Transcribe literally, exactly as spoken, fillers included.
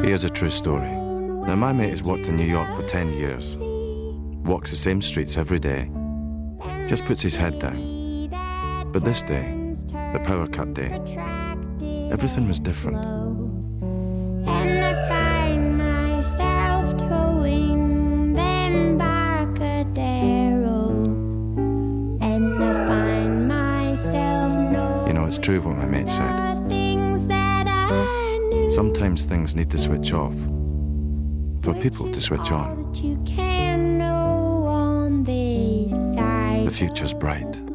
Here's a true story. Now, my mate has worked in New York for ten years. Walks the same streets every day. Just puts his head down. But this day, the power cut day, everything was different. And I find myself towing the Embarcadero. And I find myself knowing. You know, it's true what my mate said. Things that I knew. Sometimes things need to switch off for people to switch on. All that you can know on this side. The future's bright.